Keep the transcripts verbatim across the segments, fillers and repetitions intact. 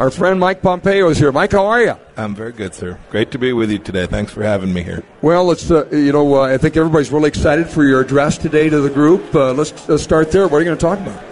Our friend Mike Pompeo is here. Mike, how are you? I'm very good, sir. Great to be with you today. Thanks for having me here. Well, let's, uh, you know, uh, I think everybody's really excited for your address today to the group. Uh, let's, let's start there. What are you going to talk about?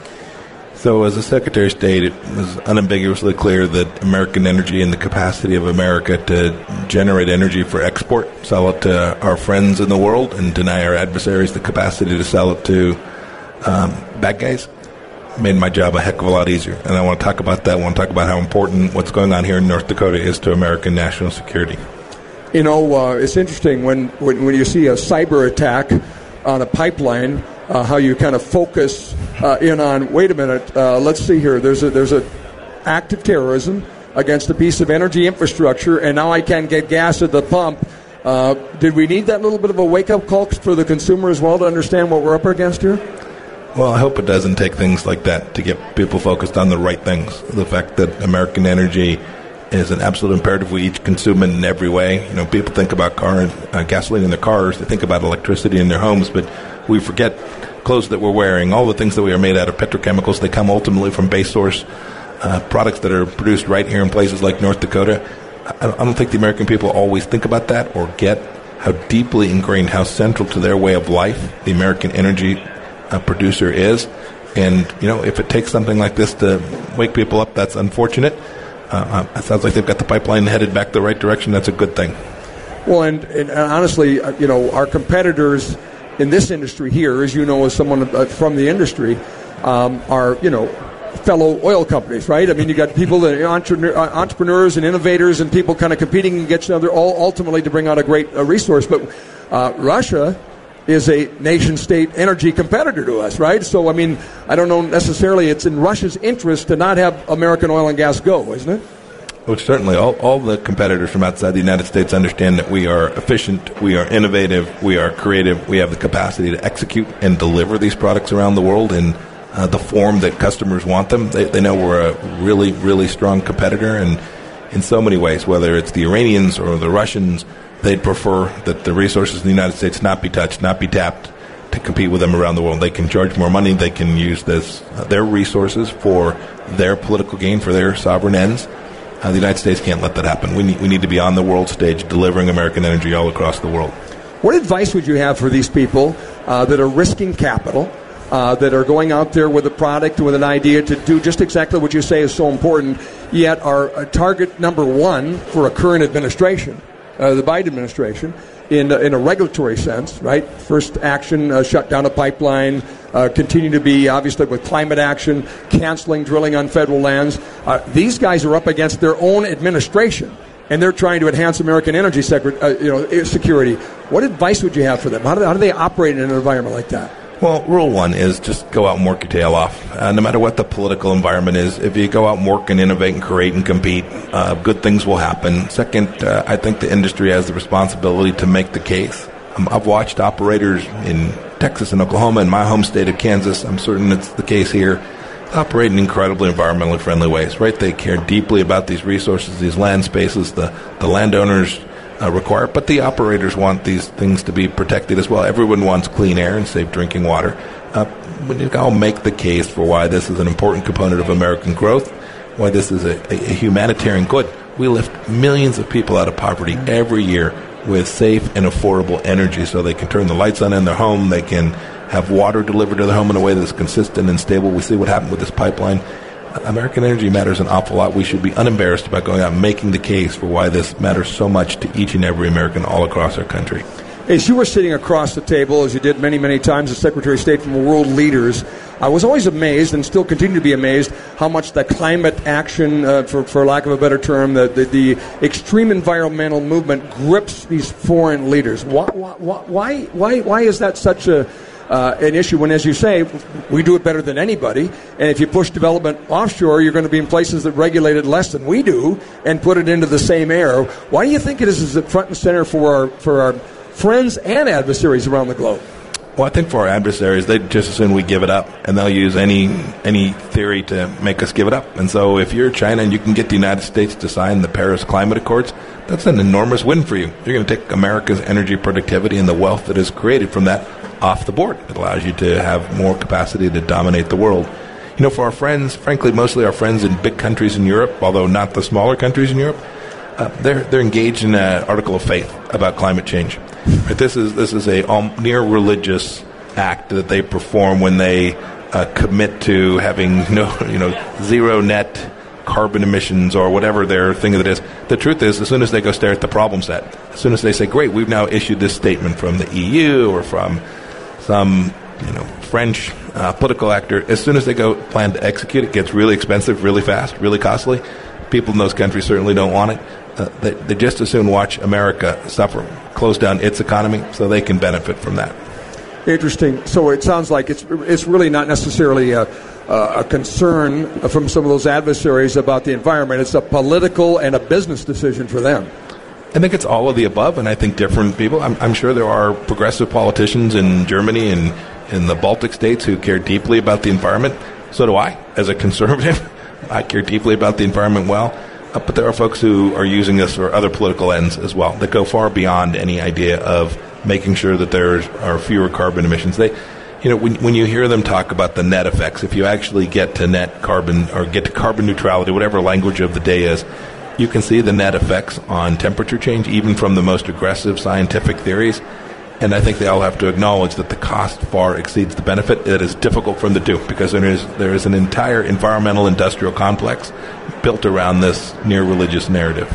So as the Secretary of State, it was unambiguously clear that American energy and the capacity of America to generate energy for export, sell it to our friends in the world, and deny our adversaries the capacity to sell it to um, bad guys, made my job a heck of a lot easier. And I want to talk about that. I want to talk about how important what's going on here in North Dakota is to American national security. You know, uh, it's interesting when, when, when you see a cyber attack on a pipeline, uh, how you kind of focus uh, in on, wait a minute, uh, let's see here, there's a there's a act of terrorism against a piece of energy infrastructure, and now I can't get gas at the pump. Uh, did we need that little bit of a wake-up call for the consumer as well to understand what we're up against here? Well, I hope it doesn't take things like that to get people focused on the right things. The fact that American energy is an absolute imperative. We each consume it in every way. You know, people think about car uh, gasoline in their cars. They think about electricity in their homes, but we forget clothes that we're wearing, all the things that we are made out of petrochemicals. They come ultimately from base source uh, products that are produced right here in places like North Dakota. I don't think the American people always think about that or get how deeply ingrained, how central to their way of life the American energy uh, producer is. And, you know, if it takes something like this to wake people up, that's unfortunate. Uh, it sounds like they've got the pipeline headed back the right direction. That's a good thing. Well, and, and honestly, you know, our competitors in this industry here, as you know, as someone from the industry, um, are, you know, fellow oil companies, right? I mean, you got people, that entre- entrepreneurs and innovators and people kind of competing against each other, all ultimately to bring out a great uh, resource. But uh, Russia is a nation-state energy competitor to us, right? So, I mean, I don't know necessarily it's in Russia's interest to not have American oil and gas go, isn't it? Well, certainly. All, all the competitors from outside the United States understand that we are efficient, we are innovative, we are creative, we have the capacity to execute and deliver these products around the world in uh, the form that customers want them. They, they know we're a really, really strong competitor, and in so many ways, whether it's the Iranians or the Russians, they'd prefer that the resources in the United States not be touched, not be tapped to compete with them around the world. They can charge more money. They can use this uh, their resources for their political gain, for their sovereign ends. Uh, the United States can't let that happen. We need, we need to be on the world stage delivering American energy all across the world. What advice would you have for these people uh, that are risking capital, uh, that are going out there with a product, with an idea to do just exactly what you say is so important, yet are uh, target number one for a current administration, uh, the Biden administration, in, uh, in a regulatory sense, right? First action, uh, shut down a pipeline, uh, continue to be, obviously, with climate action, canceling drilling on federal lands. Uh, these guys are up against their own administration, and they're trying to enhance American energy secret, uh, you know, security. What advice would you have for them? How do, how do they operate in an environment like that? Well, rule one is just go out and work your tail off. Uh, no matter what the political environment is, if you go out and work and innovate and create and compete, uh, good things will happen. Second, uh, I think the industry has the responsibility to make the case. Um, I've watched operators in Texas and Oklahoma, in my home state of Kansas, I'm certain it's the case here, operate in incredibly environmentally friendly ways, right? They care deeply about these resources, these land spaces, the, the landowners Uh, require, but the operators want these things to be protected as well. Everyone wants clean air and safe drinking water. Uh, when you all make the case for why this is an important component of American growth, why this is a, a, a humanitarian good. We lift millions of people out of poverty every year with safe and affordable energy so they can turn the lights on in their home, they can have water delivered to their home in a way that's consistent and stable. We see what happened with this pipeline. American energy matters an awful lot. We should be unembarrassed about going out and making the case for why this matters so much to each and every American all across our country. As you were sitting across the table, as you did many, many times as Secretary of State from world leaders, I was always amazed and still continue to be amazed how much the climate action, uh, for, for lack of a better term, the, the, the extreme environmental movement grips these foreign leaders. Why, why, why, why is that such a Uh, an issue when, as you say, we do it better than anybody, and if you push development offshore, you're going to be in places that regulate it less than we do and put it into the same air. Why do you think it is is front and center for our, for our friends and adversaries around the globe? Well, I think for our adversaries, they'd just as soon we give it up, and they'll use any any theory to make us give it up. And so if you're China and you can get the United States to sign the Paris Climate Accords, that's an enormous win for you. You're going to take America's energy productivity and the wealth that is created from that off the board. It allows you to have more capacity to dominate the world. You know, for our friends, frankly, mostly our friends in big countries in Europe, although not the smaller countries in Europe, uh, they're they're engaged in an article of faith about climate change. Right? This is this is a um, near religious act that they perform when they uh, commit to having no, you know, zero net carbon emissions or whatever their thing that is. The truth is, as soon as they go stare at the problem set, as soon as they say, "Great, we've now issued this statement from the E U or from some, you know, French uh, political actor," as soon as they go plan to execute, it gets really expensive, really fast, really costly. People in those countries certainly don't want it. Uh, they, they just as soon watch America suffer, close down its economy, so they can benefit from that. Interesting. So it sounds like it's it's really not necessarily a, a concern from some of those adversaries about the environment. It's a political and a business decision for them. I think it's all of the above, and I think different people. I'm, I'm sure there are progressive politicians in Germany and in the Baltic states who care deeply about the environment. So do I, as a conservative. I care deeply about the environment well. Uh, but there are folks who are using this for other political ends as well that go far beyond any idea of making sure that there are fewer carbon emissions. They, you know, when, when you hear them talk about the net effects, if you actually get to net carbon or get to carbon neutrality, whatever language of the day is, you can see the net effects on temperature change, even from the most aggressive scientific theories. And I think they all have to acknowledge that the cost far exceeds the benefit. It is difficult for them to do because there is there is an entire environmental industrial complex built around this near religious narrative.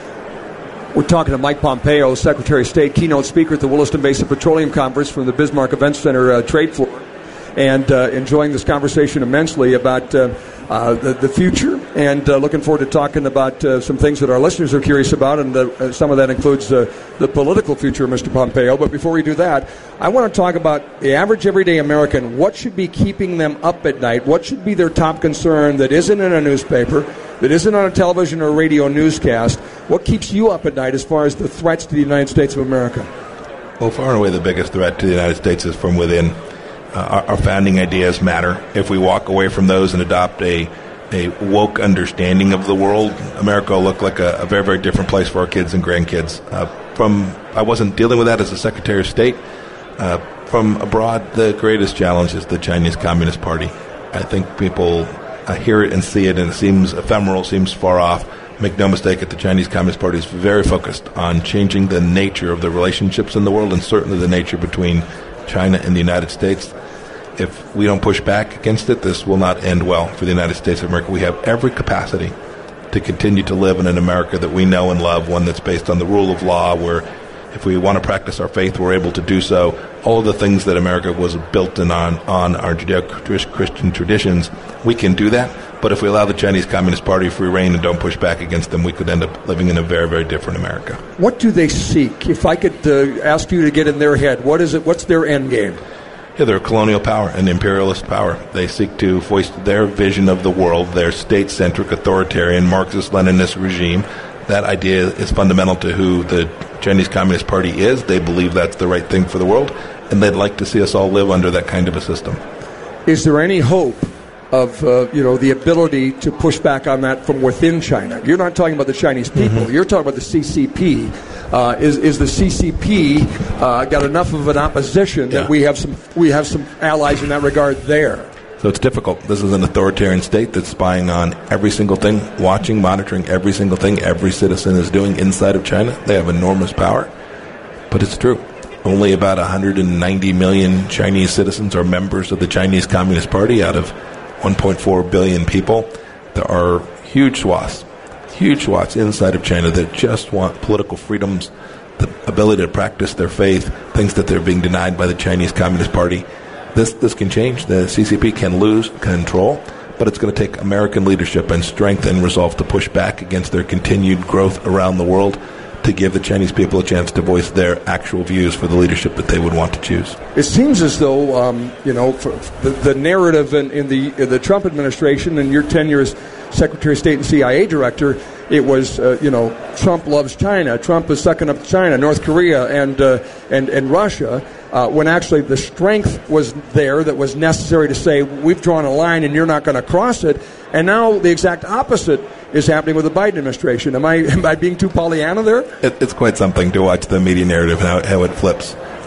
We're talking to Mike Pompeo, Secretary of State, keynote speaker at the Williston Basin Petroleum Conference from the Bismarck Events Center uh, trade floor, and uh, enjoying this conversation immensely about uh, uh, the, the future, and uh, looking forward to talking about uh, some things that our listeners are curious about, and uh, some of that includes uh, the political future of Mister Pompeo. But before we do that, I want to talk about the average everyday American. What should be keeping them up at night? What should be their top concern that isn't in a newspaper, that isn't on a television or radio newscast? What keeps you up at night as far as the threats to the United States of America? Well, far and away the biggest threat to the United States is from within. Uh, our, our founding ideas matter. If we walk away from those and adopt a a woke understanding of the world, America will look like a, a very, very different place for our kids and grandkids. Uh, from I wasn't dealing with that as a Secretary of State. Uh, from abroad, the greatest challenge is the Chinese Communist Party. I think people uh, hear it and see it, and it seems ephemeral, seems far off. Make no mistake, the Chinese Communist Party is very focused on changing the nature of the relationships in the world, and certainly the nature between China and the United States. If we don't push back against it, this will not end well for the United States of America. We have every capacity to continue to live in an America that we know and love, one that's based on the rule of law, where if we want to practice our faith, we're able to do so. All of the things that America was built in on, on our Judeo-Christian traditions, we can do that. But if we allow the Chinese Communist Party free reign and don't push back against them, we could end up living in a very, very different America. What do they seek? If I could uh, ask you to get in their head, what is it? What's their end game? Yeah, they're colonial power and imperialist power. They seek to voice their vision of the world, their state-centric, authoritarian, Marxist-Leninist regime. That idea is fundamental to who the Chinese Communist Party is. They believe that's the right thing for the world, and they'd like to see us all live under that kind of a system. Is there any hope of uh, you know the ability to push back on that from within China? You're not talking about the Chinese people. Mm-hmm. You're talking about the C C P. Uh, is is the C C P uh, got enough of an opposition that yeah. we have some we have some allies in that regard there? So it's difficult. This is an authoritarian state that's spying on every single thing, watching, monitoring every single thing every citizen is doing inside of China. They have enormous power, but it's true. Only about one hundred ninety million Chinese citizens are members of the Chinese Communist Party out of one point four billion people. There are huge swaths, huge swaths inside of China that just want political freedoms, the ability to practice their faith, things that they're being denied by the Chinese Communist Party. This this can change. The C C P can lose control, but it's going to take American leadership and strength and resolve to push back against their continued growth around the world, to give the Chinese people a chance to voice their actual views for the leadership that they would want to choose. It seems as though, um, you know, for the, the narrative in, in the in the Trump administration and your tenure as Secretary of State and C I A director, it was, uh, you know, Trump loves China. Trump is sucking up China, North Korea, and uh, and and Russia. Uh, when actually the strength was there that was necessary to say, we've drawn a line and you're not going to cross it. And now the exact opposite is happening with the Biden administration. Am I am I being too Pollyanna there? It, it's quite something to watch the media narrative and how, how it flips.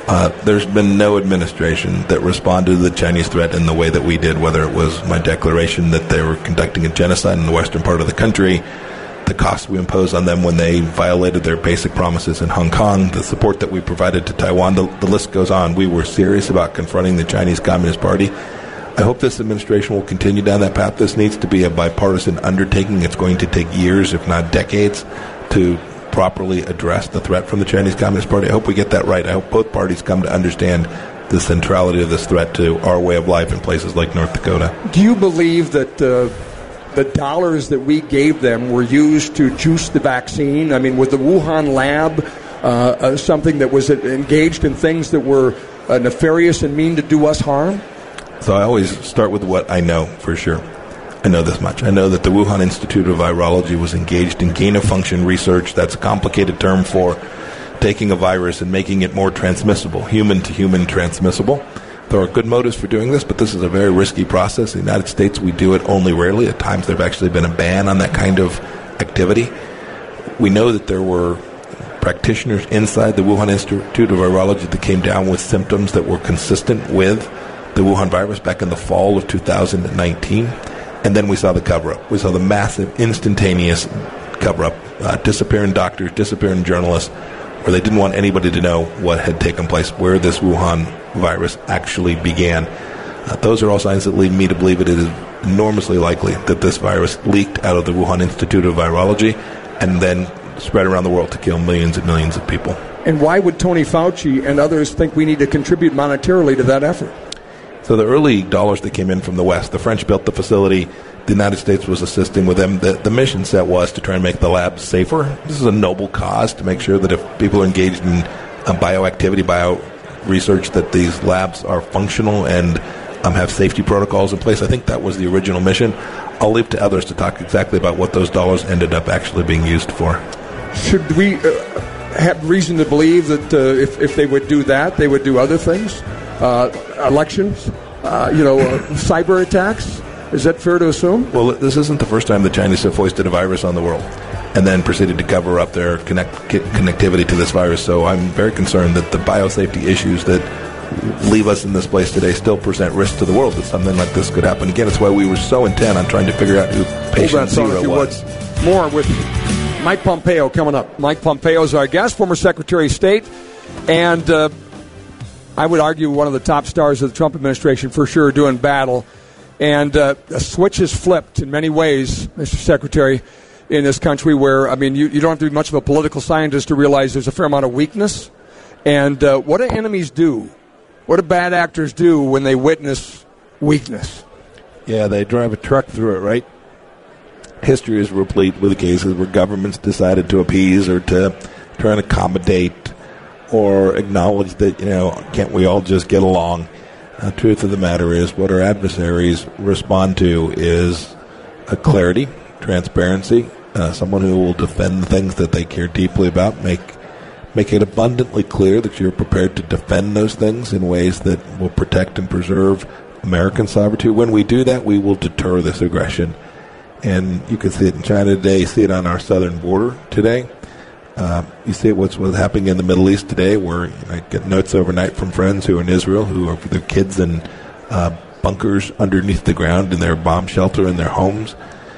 Uh, there's been no administration that responded to the Chinese threat in the way that we did, whether it was my declaration that they were conducting a genocide in the western part of the country, the costs we imposed on them when they violated their basic promises in Hong Kong, the support that we provided to Taiwan, the, the list goes on. We were serious about confronting the Chinese Communist Party. I hope this administration will continue down that path. This needs to be a bipartisan undertaking. It's going to take years, if not decades, to properly address the threat from the Chinese Communist Party. I hope we get that right. I hope both parties come to understand the centrality of this threat to our way of life in places like North Dakota. Do you believe that uh, the dollars that we gave them were used to juice the vaccine? I mean, was the Wuhan lab uh, uh, something that was engaged in things that were uh, nefarious and mean to do us harm? So I always start with what I know for sure. I know this much. I know that the Wuhan Institute of Virology was engaged in gain-of-function research. That's a complicated term for taking a virus and making it more transmissible, human-to-human transmissible. There are good motives for doing this, but this is a very risky process. In the United States, we do it only rarely. At times, there have actually been a ban on that kind of activity. We know that there were practitioners inside the Wuhan Institute of Virology that came down with symptoms that were consistent with the Wuhan virus back in the fall of two thousand nineteen. And then we saw the cover-up. We saw the massive, instantaneous cover-up, uh, disappearing doctors, disappearing journalists, where they didn't want anybody to know what had taken place, where this Wuhan virus actually began. Uh, those are all signs that lead me to believe it is enormously likely that this virus leaked out of the Wuhan Institute of Virology and then spread around the world to kill millions and millions of people. And why would Tony Fauci and others think we need to contribute monetarily to that effort? So the early dollars that came in from the West, the French built the facility, the United States was assisting with them. The, the mission set was to try and make the labs safer. This is a noble cause to make sure that if people are engaged in uh, bioactivity, bio research, that these labs are functional and um, have safety protocols in place. I think that was the original mission. I'll leave to others to talk exactly about what those dollars ended up actually being used for. Should we uh, have reason to believe that uh, if, if they would do that, they would do other things? Uh, elections, uh, you know, uh, cyber attacks? Is that fair to assume? Well, this isn't the first time the Chinese have foisted a virus on the world and then proceeded to cover up their connect- connectivity to this virus. So I'm very concerned that the biosafety issues that leave us in this place today still present risk to the world, that something like this could happen again. It's why we were so intent on trying to figure out who patient zero was. More with Mike Pompeo coming up. Mike Pompeo is our guest, former Secretary of State, and uh, I would argue one of the top stars of the Trump administration for sure doing battle. And uh, a switch has flipped in many ways, Mister Secretary, in this country where, I mean, you, you don't have to be much of a political scientist to realize there's a fair amount of weakness. And uh, what do enemies do? What do bad actors do when they witness weakness? Yeah, they drive a truck through it, right? History is replete with cases where governments decided to appease or to try and accommodate or acknowledge that, you know, can't we all just get along? The truth of the matter is what our adversaries respond to is a clarity, transparency, uh, someone who will defend the things that they care deeply about, make make it abundantly clear that you're prepared to defend those things in ways that will protect and preserve American sovereignty. When we do that, we will deter this aggression. And you can see it in China today, you see it on our southern border today. Uh, you see what's, what's happening in the Middle East today, where you know, I get notes overnight from friends who are in Israel who are with their kids in uh, bunkers underneath the ground in their bomb shelter in their homes.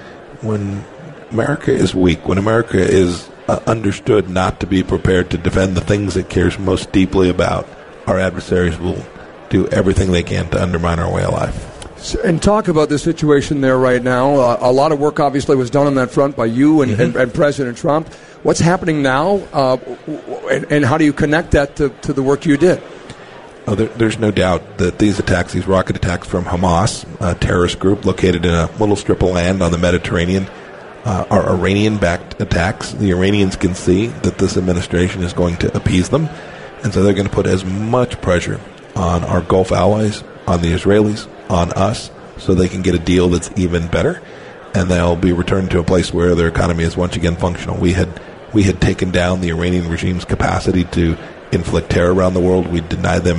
When America is weak, when America is uh, understood not to be prepared to defend the things it cares most deeply about, our adversaries will do everything they can to undermine our way of life. And talk about the situation there right now. Uh, a lot of work obviously was done on that front by you and, mm-hmm. and, and President Trump. What's happening now, uh, and, and how do you connect that to, to the work you did? Oh, there, there's no doubt that these attacks, these rocket attacks from Hamas, a terrorist group located in a little strip of land on the Mediterranean, uh, are Iranian-backed attacks. The Iranians can see that this administration is going to appease them, and so they're going to put as much pressure on our Gulf allies, on the Israelis, on us, so they can get a deal that's even better, and they'll be returned to a place where their economy is once again functional. We had we had taken down the Iranian regime's capacity to inflict terror around the world. We denied them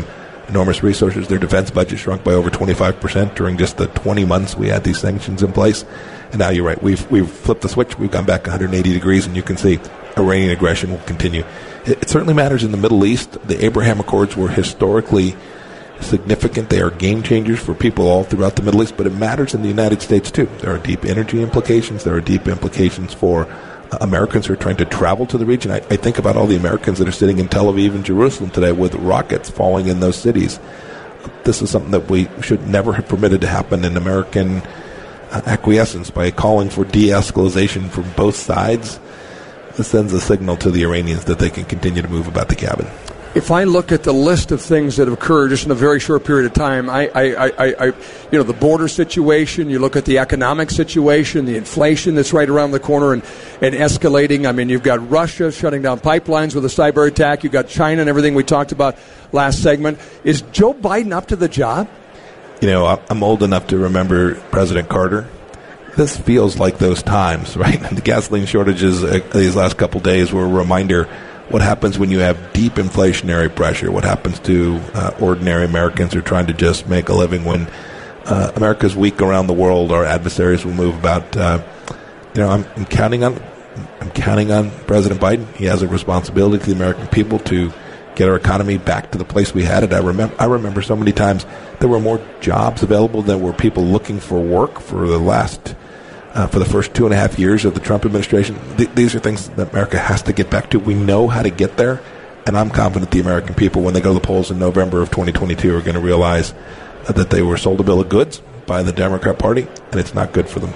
enormous resources. Their defense budget shrunk by over twenty-five percent during just the twenty months we had these sanctions in place. And now you're right. We've we've flipped the switch. We've gone back one hundred eighty degrees, and you can see Iranian aggression will continue. It, it certainly matters in the Middle East. The Abraham Accords were historically significant. They are game changers for people all throughout the Middle East, but it matters in the United States, too. There are deep energy implications. There are deep implications for uh, Americans who are trying to travel to the region. I, I think about all the Americans that are sitting in Tel Aviv and Jerusalem today with rockets falling in those cities. This is something that we should never have permitted to happen in American Uh, acquiescence by calling for de-escalation from both sides. This sends a signal to the Iranians that they can continue to move about the cabin. If I look at the list of things that have occurred just in a very short period of time, I, I, I, I, you know, the border situation, you look at the economic situation, the inflation that's right around the corner and, and escalating. I mean, you've got Russia shutting down pipelines with a cyber attack. You've got China and everything we talked about last segment. Is Joe Biden up to the job? You know, I'm old enough to remember President Carter. This feels like those times, right? The gasoline shortages uh, these last couple of days were a reminder what happens when you have deep inflationary pressure, what happens to uh, ordinary Americans who are trying to just make a living when uh, America's weak around the world, our adversaries will move about. Uh, you know, I'm, I'm counting on I'm counting on President Biden. He has a responsibility to the American people to get our economy back to the place we had it. I remember I remember so many times there were more jobs available than were people looking for work for the last, uh, for the first two and a half years of the Trump administration. Th- these are things that America has to get back to. We know how to get there, and I'm confident the American people, when they go to the polls in November of twenty twenty-two, are going to realize uh, that they were sold a bill of goods by the Democrat Party, and it's not good for them.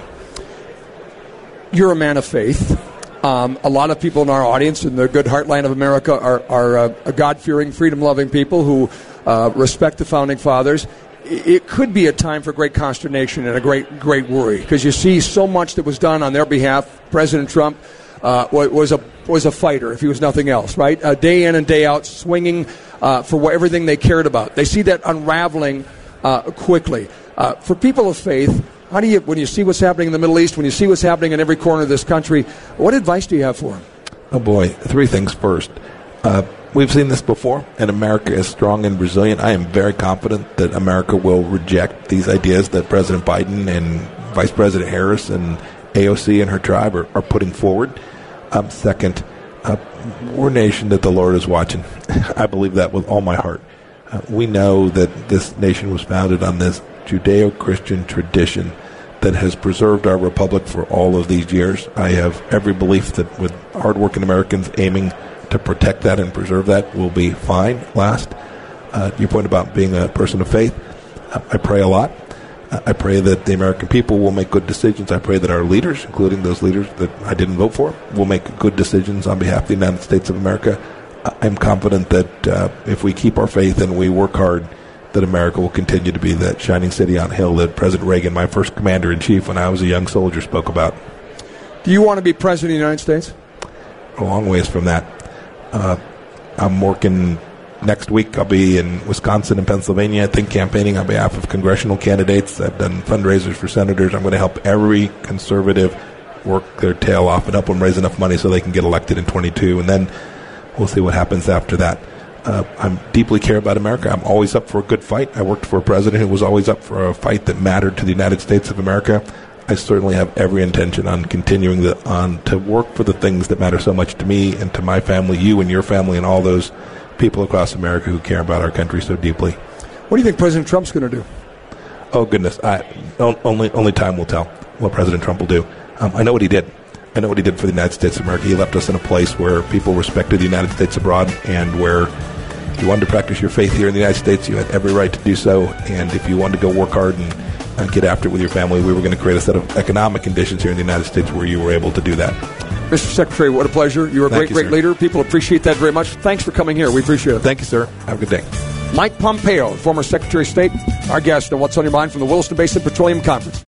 You're a man of faith. Um, a lot of people in our audience in the good heartland of America are, are uh, God-fearing, freedom-loving people who uh, respect the Founding Fathers. It could be a time for great consternation and a great, great worry because you see so much that was done on their behalf. President Trump uh, was a was a fighter, if he was nothing else, right? Uh, day in and day out, swinging uh, for everything they cared about. They see that unraveling uh, quickly. Uh, for people of faith, how do you, when you see what's happening in the Middle East, when you see what's happening in every corner of this country, what advice do you have for them? Oh, boy. Three things first. Uh, we've seen this before, and America is strong and resilient. I am very confident that America will reject these ideas that President Biden and Vice President Harris and A O C and her tribe are, are putting forward. Um, second, uh, we're a nation that the Lord is watching. I believe that with all my heart. Uh, we know that this nation was founded on this Judeo-Christian tradition that has preserved our republic for all of these years. I have every belief that with hardworking Americans aiming to protect that and preserve that, we'll be fine. Last, uh, your point about being a person of faith, uh, I pray a lot. Uh, I pray that the American people will make good decisions. I pray that our leaders, including those leaders that I didn't vote for, will make good decisions on behalf of the United States of America. I'm confident that uh, if we keep our faith and we work hard, that America will continue to be that shining city on a hill that President Reagan, my first commander-in-chief when I was a young soldier, spoke about. Do you want to be president of the United States? A long ways from that. Uh, I'm working next week. I'll be in Wisconsin and Pennsylvania, I think, campaigning on behalf of congressional candidates. I've done fundraisers for senators. I'm going to help every conservative work their tail off and help them raise enough money so they can get elected in twenty-two, and then we'll see what happens after that. Uh, I deeply care about America. I'm always up for a good fight. I worked for a president who was always up for a fight that mattered to the United States of America. I certainly have every intention on continuing the, on to work for the things that matter so much to me and to my family, you and your family, and all those people across America who care about our country so deeply. What do you think President Trump's going to do? Oh, goodness. I, only, only time will tell what President Trump will do. Um, I know what he did. I know what he did for the United States of America. He left us in a place where people respected the United States abroad, and where if you wanted to practice your faith here in the United States, you had every right to do so. And if you wanted to go work hard and uh, get after it with your family, we were going to create a set of economic conditions here in the United States where you were able to do that. Mister Secretary, what a pleasure. You're a Thank great, you, great sir. leader. People appreciate that very much. Thanks for coming here. We appreciate it. Thank you, sir. Have a good day. Mike Pompeo, former Secretary of State, our guest on What's on Your Mind from the Williston Basin Petroleum Conference.